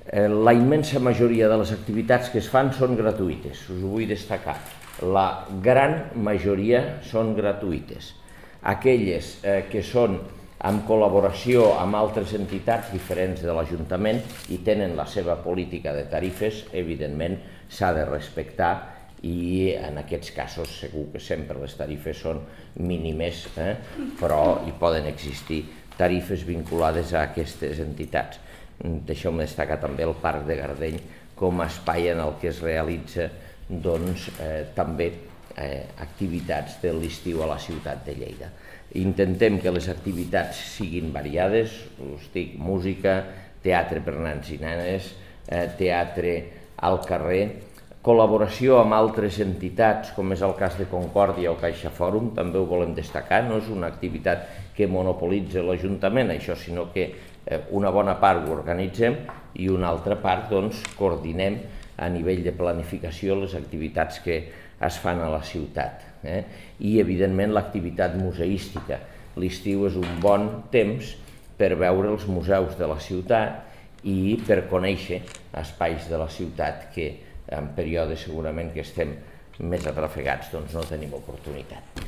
La immensa majoria de les activitats que es fan són gratuïtes, us ho vull destacar. La gran majoria són gratuïtes. Aquelles que són en col·laboració amb altres entitats diferents de l'Ajuntament i tenen la seva política de tarifes, evidentment s'ha de respectar i en aquests casos segur que sempre les tarifes són mínimes, però hi poden existir tarifes vinculades a aquestes entitats. Deixeu-me destacar també el Parc de Gardeny com a espai en el que es realitza també activitats de l'estiu a la ciutat de Lleida. Intentem que les activitats siguin variades, us dic, música, teatre per nens i nenes, teatre al carrer, col·laboració amb altres entitats, com és el cas de Concòrdia o Caixa Fòrum, també ho volem destacar, no és una activitat que monopolitza l'Ajuntament, això, sinó que una bona part ho organitzem i una altra part coordinem a nivell de planificació les activitats que es fan a la ciutat. I, evidentment, l'activitat museística. L'estiu és un bon temps per veure els museus de la ciutat i per conèixer espais de la ciutat que en períodes segurament que estem més atrafegats no tenim oportunitat.